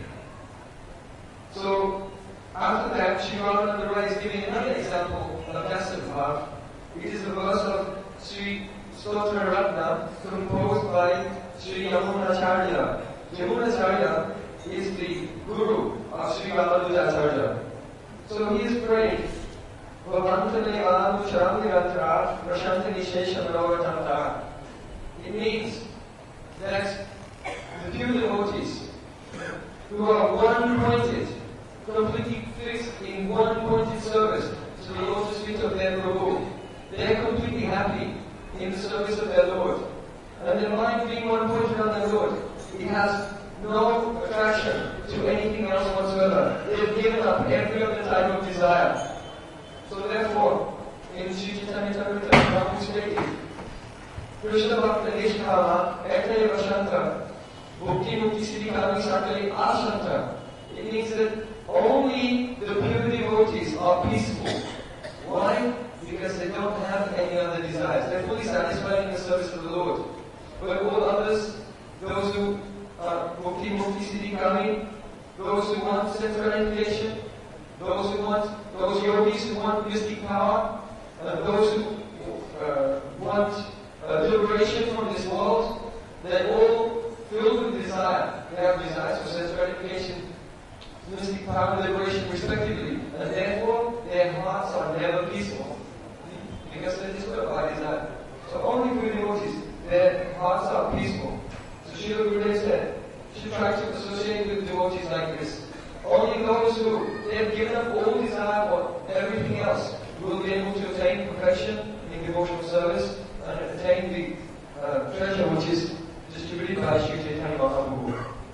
So, after that, Sri Ramananda Rai is giving another example of Dasya Bhav. It is the verse of Sri Stotra Ratna composed by Sri Yamunacharya. Yamunacharya is the guru of Sri Ramanujacharya. So he is praying, Bhavantane Vanu Sharantiratra Prashantani Shesha Manovatanta. It means that the pure devotees who are one-pointed, completely fixed in one-pointed service to the lotus feet of their Prabhu, they are completely happy in the service of their Lord. And their mind being one-pointed on their Lord, it has no attraction to anything else whatsoever. They have given up every other type of desire. So therefore, in Sri Chaitanya Charitamrita, Prabhu stated, Krishna Bhakta Nishkama Ekaya Vashanta Bhukti Mukti Siddhikami Sakali Ashanta. It means that only the pure devotees are peaceful. Why? Because they don't have any other desires. They're fully satisfied in the service of the Lord. But all others, those who are Bhukti Mukti Siddhikami, those who want central education, those yogis who want mystic power, those who want liberation from this world, they're all filled with desire. They have desires for sense gratification. mystic power and liberation respectively, and therefore their hearts are never peaceful. Because they're disqualified is that. So only for devotees, their hearts are peaceful. So Srila Gurudev said, she tries to associate with devotees like this. Only those who they have given up all desire for everything else will be able to attain perfection in devotional service and attain the treasure which is distributed by Sri Chaitanya Mahaprabhu.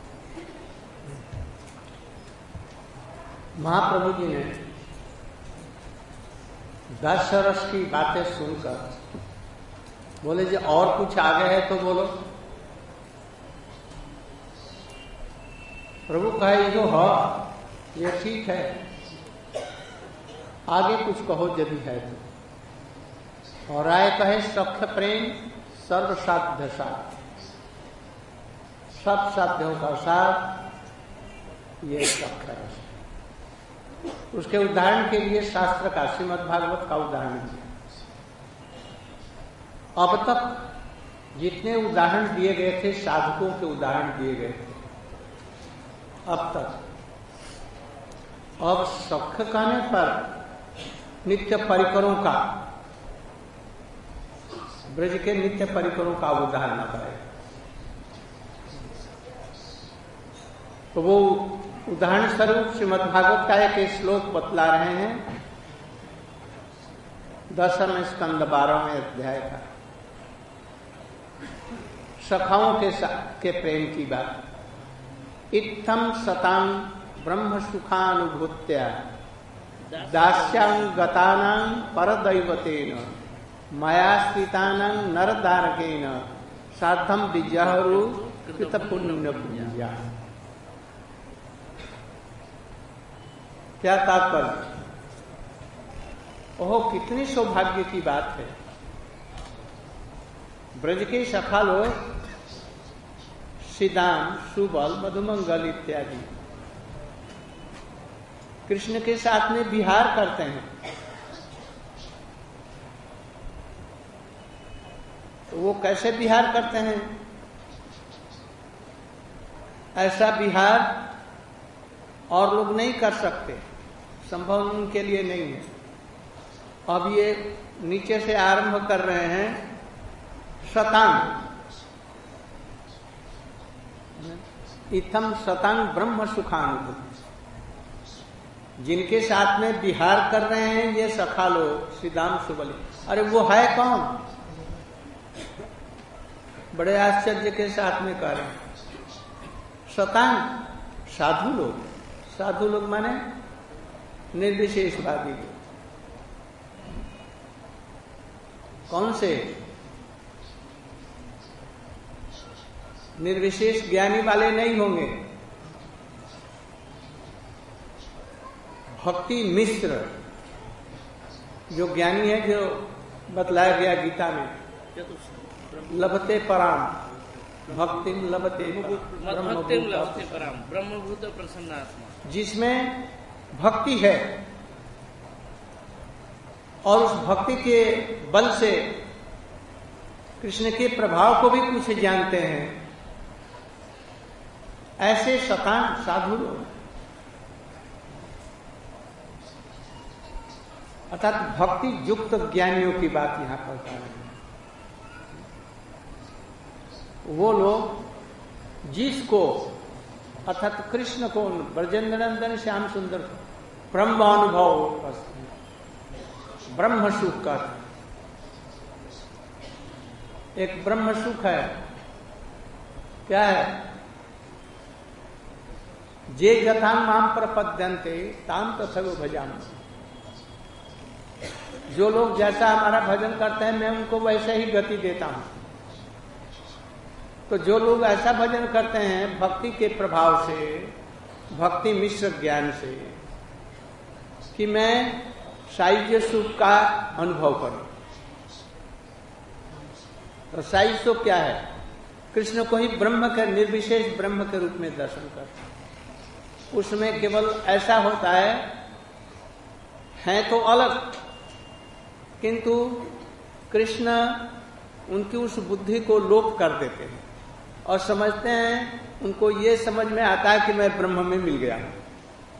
Mahaprabhu ji ने 10 रस की बातें सुनकर बोले जी और कुछ आगे है तो बोलो। प्रभु कहे जो हो ये ठीक है, आगे कुछ कहो यदि है तो। और राय कहे सख्य प्रेम सर्व साध्य साथ, सब साध्यों का साथ ये सख्य रस। उसके उदाहरण के लिए शास्त्र का श्रीमद् भागवत का उदाहरण दिया। अब तक जितने उदाहरण दिए गए थे साधकों के उदाहरण दिए गए थे अब तक, अब सख्य कहने पर नित्य परिकरों का, ब्रज के नित्य परिकरों का उदाहरण करेगा। तो वो उदाहरण स्वरूप श्रीमद्भागवत का एक श्लोक बतला रहे हैं 10वें स्कंद 12वें अध्याय का, सखाओं के प्रेम की बात। इत्थम सतां ब्रह्म सुखानुभूत्या दास्यां गतानां परदैवतेन मया स्थितानां नरदारकेन साधं विजहरु कृतपुण्य पुण्या। क्या तात्पर्य? ओह कितनी सौभाग्य की बात है। ब्रज के सखा लोग श्रीदाम, सुबल, मधुमंगल इत्यादि कृष्ण के साथ में विहार करते हैं। तो वो कैसे विहार करते हैं? ऐसा विहार और लोग नहीं कर सकते, संभव उनके लिए नहीं है। अब ये नीचे से आरंभ कर रहे हैं शतांग, इत्थम शतांग ब्रह्म सुखानुभूति, जिनके साथ में विहार कर रहे हैं ये सखा लोग श्रीदाम सुबली। अरे वो है कौन? बड़े आश्चर्य के साथ में कह रहे हैं शतांग, साधु लोग। साधु लोग माने निर्विशेषवादी लोग। कौन से? निर्विशेष ज्ञानी वाले नहीं होंगे, भक्ति मिश्र जो ज्ञानी है, जो बतलाया गया गीता में, लभते पराम भक्तिम लभते पराम ब्रह्मभूत प्रसन्नात्मा, जिसमें भक्ति है और उस भक्ति के बल से कृष्ण के प्रभाव को भी कुछ जानते हैं, ऐसे शतान साधु लोग, अर्थात भक्ति युक्त ज्ञानियों की बात यहां पर कर रहे हैं। वो लोग जिसको अर्थात कृष्ण को, ब्रजेंद्र नंदन श्याम सुंदर को ब्रह्मानुभव, ब्रह्म सुख का एक ब्रह्म सुख है। क्या है? जे यथां माम प्रपद्यन्ते ताम तथैव भजामि। जो लोग जैसा हमारा भजन करते हैं मैं उनको वैसे ही गति देता हूं। तो जो लोग ऐसा भजन करते हैं भक्ति के प्रभाव से, भक्ति मिश्र ज्ञान से, कि मैं सायुज्य सुख का अनुभव करूं। तो सायुज्य सुख क्या है? कृष्ण को ही ब्रह्म के, निर्विशेष ब्रह्म के रूप में दर्शन करते। उसमें केवल ऐसा होता है तो अलग, किंतु कृष्ण उनकी उस बुद्धि को लोप कर देते हैं और समझते हैं, उनको ये समझ में आता है कि मैं ब्रह्म में मिल गया हूं।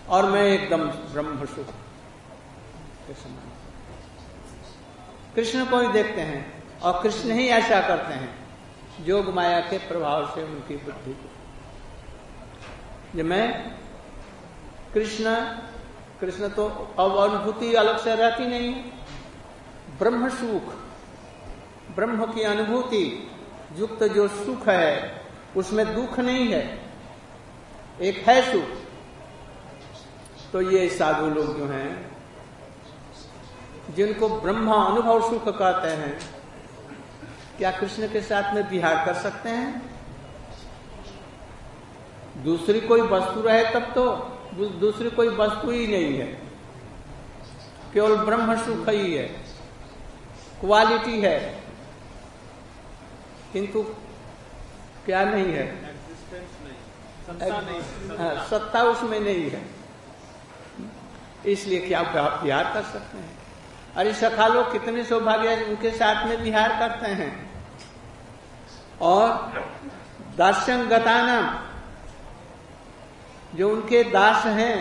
और मैं एकदम ब्रह्म सुख के समान। कृष्ण को ही देखते हैं और कृष्ण ही ऐसा करते हैं, जोग माया के प्रभाव से उनकी बुद्धि को। जब मैं कृष्ण तो अब अनुभूति अलग से रहती नहीं, ब्रह्म सुख, ब्रह्म की अनुभूति युक्त जो सुख है उसमें दुख नहीं है, एक है सुख। तो ये साधु लोग जो हैं जिनको ब्रह्म अनुभव सुख कहते हैं, क्या कृष्ण के साथ में विहार कर सकते हैं? दूसरी कोई वस्तु रहे तब तो, दूसरी कोई वस्तु ही नहीं है, केवल ब्रह्म सुख ही है, क्वालिटी है, किंतु क्या नहीं है, सत्ता उसमें नहीं है। इसलिए क्या आप विहार कर सकते हैं? अरे सखा लोग कितने सौभाग्य उनके साथ में विहार करते हैं। और दास्यं गतानाम, जो उनके दास हैं,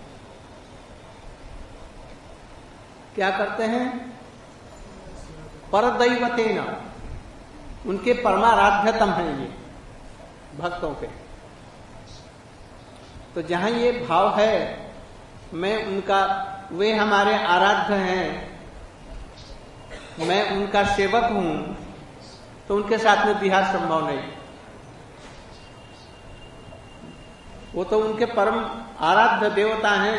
क्या करते हैं? परदैवतेन, उनके परमाराध्यतम हैं ये भक्तों के। तो जहां ये भाव है मैं उनका, वे हमारे आराध्य हैं, मैं उनका सेवक हूं, तो उनके साथ में विहार संभव नहीं। वो तो उनके परम आराध्य देवता हैं।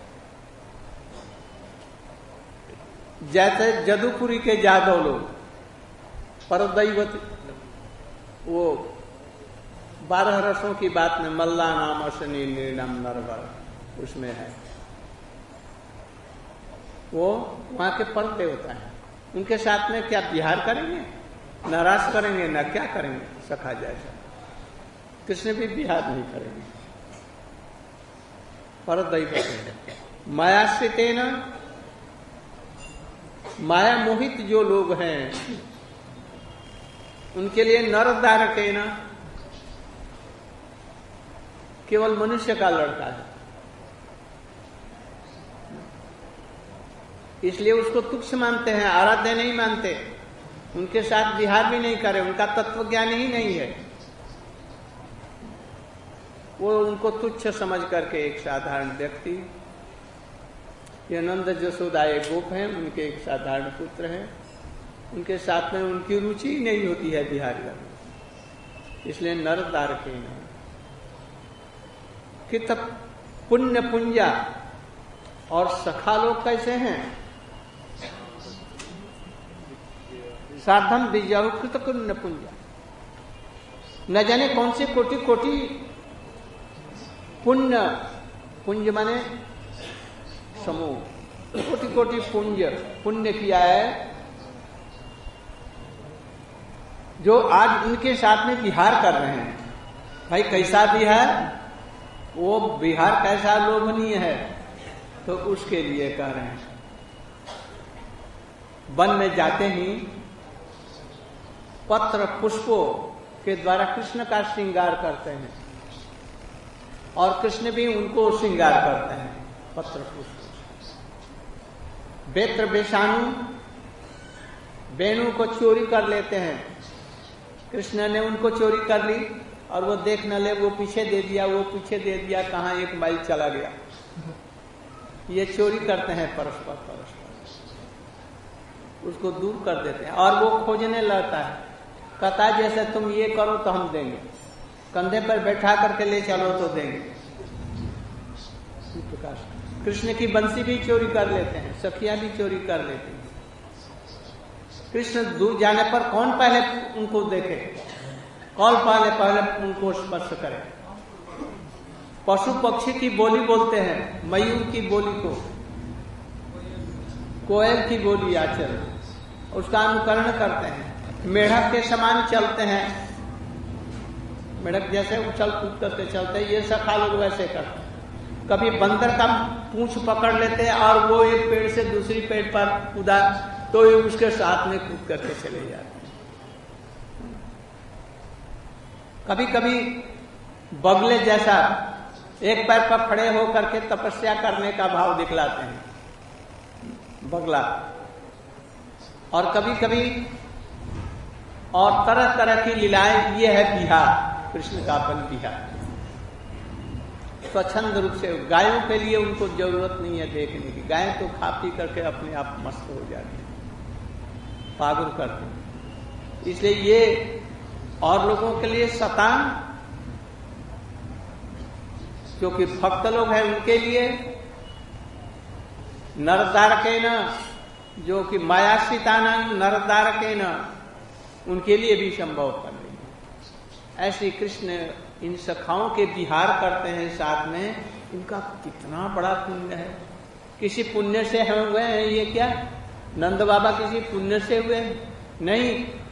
जैसे जदुपुरी के जादव लोग परदैवत, वो 12 रसों की बात में मल्ला नाम अशनि निर्णम नरवर उसमें है, वो वहां के परम देवता है। उनके साथ में क्या विहार करेंगे? नाराज करेंगे ना, क्या करेंगे? सखा जैसा कृष्ण भी विहार नहीं करेंगे। परदैवत मायाश्रितेन, माया मोहित जो लोग हैं उनके लिए नरदारकेन, केवल मनुष्य का लड़का है, इसलिए उसको तुच्छ मानते हैं, आराध्य नहीं मानते, उनके साथ विहार भी नहीं करे, उनका तत्व ज्ञान ही नहीं है। वो उनको तुच्छ समझ करके एक साधारण व्यक्ति, ये नंद जसोदा एक गोप हैं, उनके एक साधारण पुत्र हैं, उनके साथ में उनकी रुचि नहीं होती है विहार करने, इसलिए नरदार के नाम। कित पुण्य पुंजा, और सखा लोग कैसे हैं? साधन विजय कृत पुण्य पुंजा, न जाने कौन से कोटि कोटि पुण्य, पुंज माने समूह, कोटि कोटि पुण्य किया है, जो आज उनके साथ में विहार कर रहे हैं। भाई कैसा विहार? वो विहार कैसा लोभनीय है, तो उसके लिए कह रहे हैं। वन में जाते ही पत्र पुष्पों के द्वारा कृष्ण का श्रृंगार करते हैं, और कृष्ण भी उनको श्रृंगार करते हैं पत्र पुष्प। बेत्र बेशानु, वेणु को चोरी कर लेते हैं, कृष्ण ने उनको चोरी कर ली, और वो देख न ले, वो पीछे दे दिया, वो पीछे दे दिया, कहाँ 1 माइल चला गया। ये चोरी करते हैं परस्पर उसको दूर कर देते हैं, और वो खोजने लगता है, कहता है जैसे तुम ये करो तो हम देंगे, कंधे पर बैठा करके ले चलो तो देंगे। कृष्ण की बंसी भी चोरी कर लेते हैं, सखियां भी चोरी कर लेते हैं। कृष्ण दूर जाने पर कौन पहले उनको देखे, कौन पहले उनको स्पर्श करे। पशु पक्षी की बोली बोलते हैं, मयूर की बोली को, कोयल की बोली आचरण, उसका अनुकरण करते हैं। मेढक के समान चलते हैं, मेढक जैसे उछल कूद करके चलते हैं, ये सखा लोग वैसे करते हैं। कभी बंदर का पूंछ पकड़ लेते हैं और वो एक पेड़ से दूसरी पेड़ पर कूदा तो ये उसके साथ में कूद करके चले जाते हैं। कभी कभी बगले जैसा एक पैर पर खड़े होकर के तपस्या करने का भाव दिखलाते हैं बगला, और कभी कभी और तरह तरह की लीलाएं। ये है बिहार, कृष्ण का अपन बिहार। स्वच्छंद रूप से गायों के लिए उनको जरूरत नहीं है देखने की, गायें तो खा पी करके अपने आप मस्त हो जाती है, पागुर करते हैं। इसलिए ये और लोगों के लिए शतान, क्योंकि भक्त लोग हैं उनके लिए नरदारकेन, जो कि मायाश्रितानां नरदारकेन, उनके लिए भी संभव कर रही है। ऐसे कृष्ण इन सखाओं के विहार करते हैं साथ में, इनका कितना बड़ा पुण्य है। किसी पुण्य से हम हुए हैं ये क्या? नंद बाबा किसी पुण्य से हुए नहीं,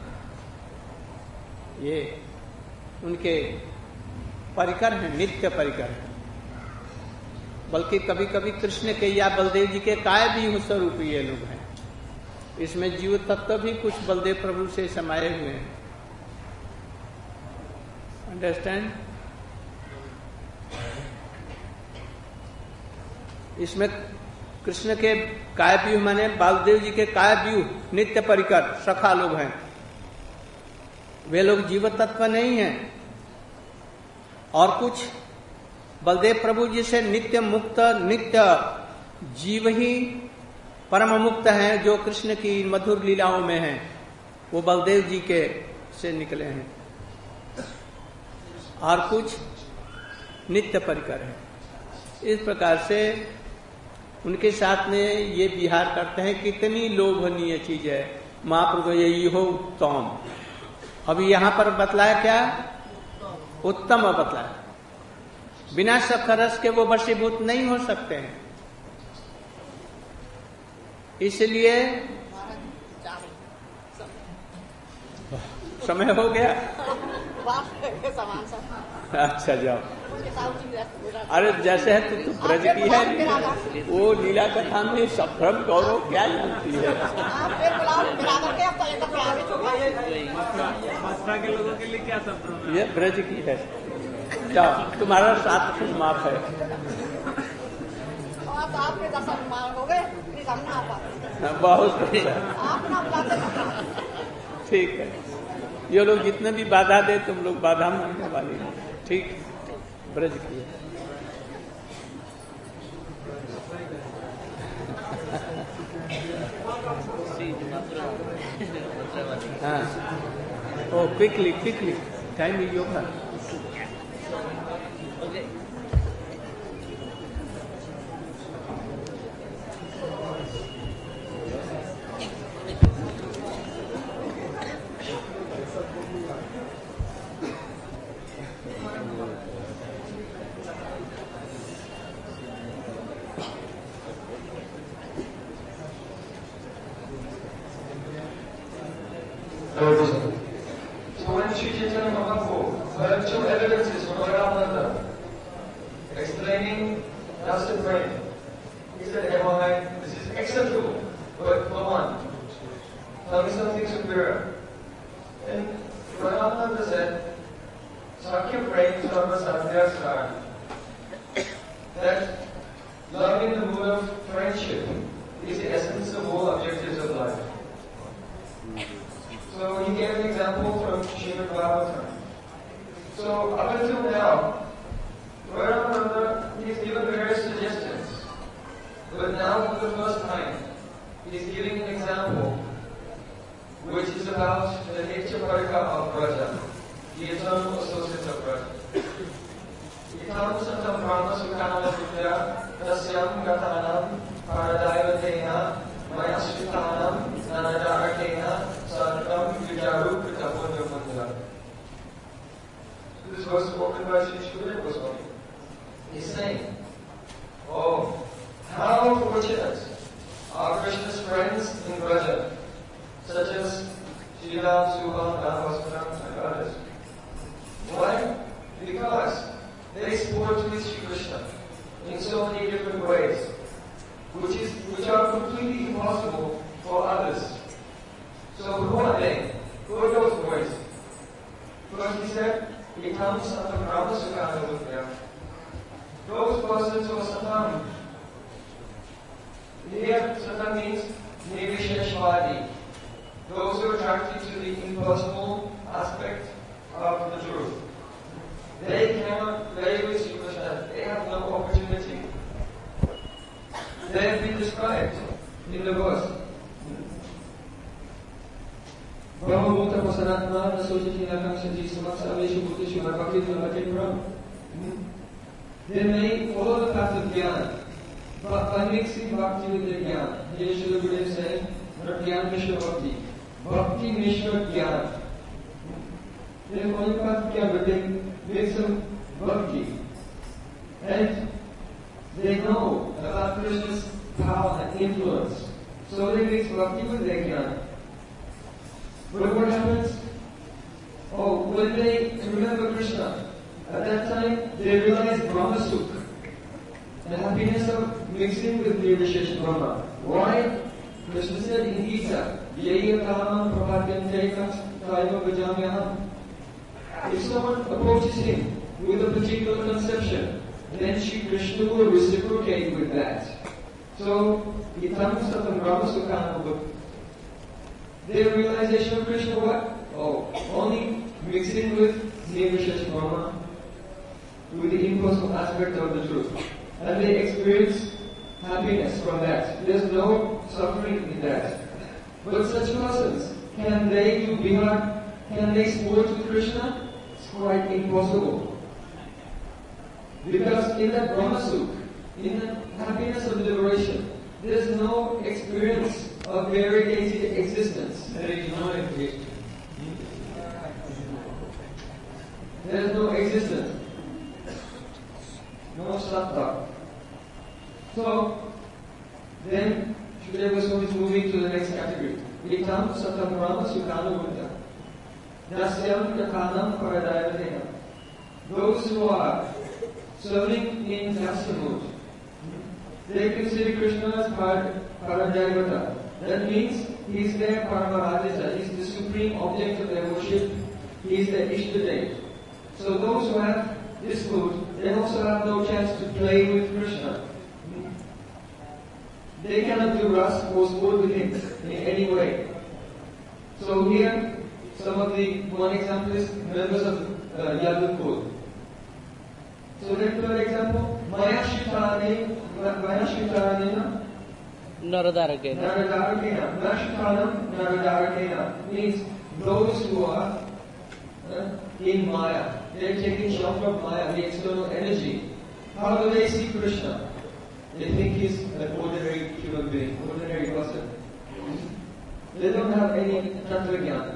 ये उनके परिकर हैं, नित्य परिकर हैं। बल्कि कभी कभी कृष्ण के या बलदेव जी के काय भी स्वरूप ये लोग हैं। इसमें जीव तत्व भी कुछ बलदेव प्रभु से समाये हुए हैं। अंडरस्टैंड? इसमें कृष्ण के कायव्यूह माने बलदेव जी के कायव्यूह नित्य परिकर सखा लोग हैं। वे लोग जीव तत्व नहीं हैं, और कुछ बलदेव प्रभु जी से नित्य मुक्त, नित्य जीव ही परम मुक्त हैं, जो कृष्ण की मधुर लीलाओं में हैं। वो बलदेव जी के से निकले हैं, और कुछ नित्य परिकर हैं। इस प्रकार से उनके साथ में ये विहार करते हैं। कितनी लोभनीय चीज है महाप्रभु, यही हो उत्तम। अभी यहां पर बतलाया क्या? उत्तम बतलाया। बिना सखरस के वो वशीभूत नहीं हो सकते हैं। इसलिए समय हो गया। अच्छा जाओ। अरे जैसे है तू ब्रज की है, वो लीला कथा में सभ्रम गौरव क्या जानती है? के लोगों के लिए क्या सभ्रम? ये ब्रज की है। जाओ, तुम्हारा 7 फुट माफ है। बहुत ठीक है। ये लोग जितने भी बाधा दे, तुम लोग बाधा मानने वाली हो। ठीक, ब्रज की है। हाँ, oh quickly quickly, time is over. So when Sri Chaitanya Mahaprabhu heard 2 evidences from Ramananda explaining dust and rain, he said, "Hey, Mahai, this is acceptable, but for one, tell me something superior." And Ramananda said, "Sakya praying Sarva Sadhyasar," that love in the mood of friendship is the essence of all objectives of life. So he gave an example from Srimad Bhagavatam. So up until now, Ramananda, he's given various suggestions. But now for the first time, he's giving an example which is about the Nitya Parika of Braja, the eternal associates of Braja. Itam santam brahma sukhanam vidya tasyam gatanam paradaivatena mayasritanam nanadarakena sarvam vijaru kritapunya mandala. This was spoken by Sri Shukadeva Goswami. He's saying, oh, how fortunate are Krishna's friends in Braja, such as Srila, Subha, Dhanavasvaram, and others. Why? Because they sport with Sri Krishna in so many different ways, which are completely impossible for others. So who are they? Who are those boys? Because he said, "Itam Santam Brahma Sukhanam Vidya." opponents of Satam, here Satam means Nirvisheshwadi, those who are attracted to the impersonal aspect of the truth. They cannot play with Sri Krishna. They have no opportunity. They have been described in the verse. Brahmabhuta Pasanatma Nasojati Nakangshaji Samatsa Aveshu Bhutishu Narvakit Navatit. They may follow the path of Gyan, but by mixing bhakti with their Gyan. Here Srila Gurudev is saying, Gyan Mishra Bhakti. Bhakti Mishra Gyan. They follow the path of Gyan, but they make some bhakti. And they know about Krishna's power and influence. So they mix bhakti with their Gyan. But what happens? Oh, when they remember Krishna, at that time they realize Brahma Sukha, the happiness of mixing with Nirvishesh Brahma. Why? Krishna said in Gita, Yaya Kalamam Prabhatyante Kaiva Vajamyaham. If someone approaches him with a particular conception, then Shri Krishna will reciprocate with that. So, Itam Satam Brahma Sukha. Their realization of Krishna what? Oh, only mixing with Nirvishesh Brahma, with the impersonal aspect of the truth. And they experience happiness from that. There's no suffering in that. But such persons, can they do bihar? Can they sport with Krishna? It's quite impossible. Because in that Brahma Sukha, in the happiness of liberation, there's no experience of variegated existence. There is no existence. There is no existence. No sattva. So, then Shukadeva Goswami is moving to the next category. Itam satam brahma sukana buddha. Dasyam katanam paradayavateha. Those who are serving in dasya mode, they consider Krishna as paradayavata. That means he is their Paramarajita, he is the supreme object of their worship, he is their Ishtadev. So those who have this mood, they also have no chance to play with Krishna. They cannot do ras or sport with him in any way. So here, one example is members of Yadupur. So then third example, Maya Shritarane Naradarakena. Nashtanam Naradarakena means those who are in Maya. They are taking shelter of Maya, the external energy. How do they see Krishna? They think he's an ordinary human being, ordinary person. They don't have any Tattva-jnana.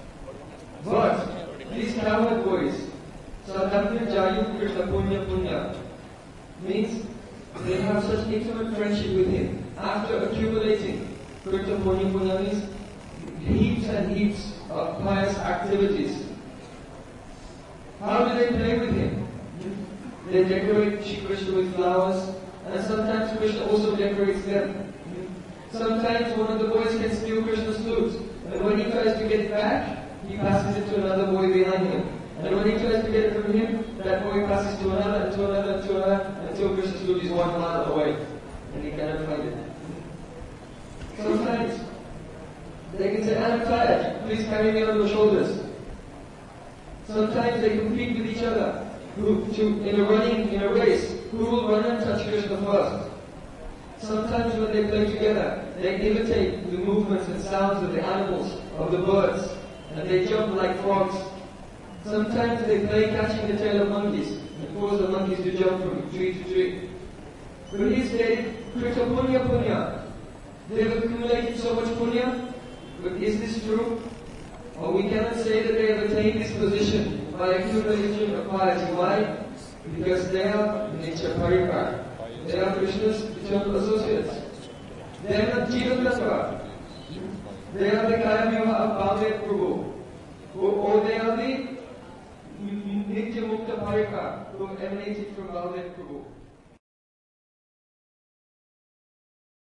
But these cowherd boys, Sadhamya Jayu Krishna Punya Punya, means they have such intimate friendship with him. After accumulating Krishna Punya Punya means heaps and heaps of pious activities. How do they play with him? They decorate Shri Krishna with flowers, and sometimes Krishna also decorates them. Sometimes one of the boys can steal Krishna's flute, and when he tries to get it back, he passes it to another boy behind him. And when he tries to get it from him, that boy passes to another, and to another, and to another, until Krishna's flute is 1 mile away, and he cannot find it. Sometimes they can say, I'm tired, please carry me on your shoulders. Sometimes they compete with each other in a race. Who will run and touch Krishna first? Sometimes when they play together, they imitate the movements and sounds of the animals, of the birds, and they jump like frogs. Sometimes they play catching the tail of monkeys and cause the monkeys to jump from tree to tree. But he said, Krita Punya Punya. They have accumulated so much punya, but is this true? Or we cannot say that they have attained this position by accumulation of piety. Why? Because they are nature parikar. They are Krishna's eternal associates. They are not Jiva Tattva. They are the Kaya Vivaha of Baldev Prabhu. Or they are the Nitya Mukta Parikar who emanated from Baldev Prabhu.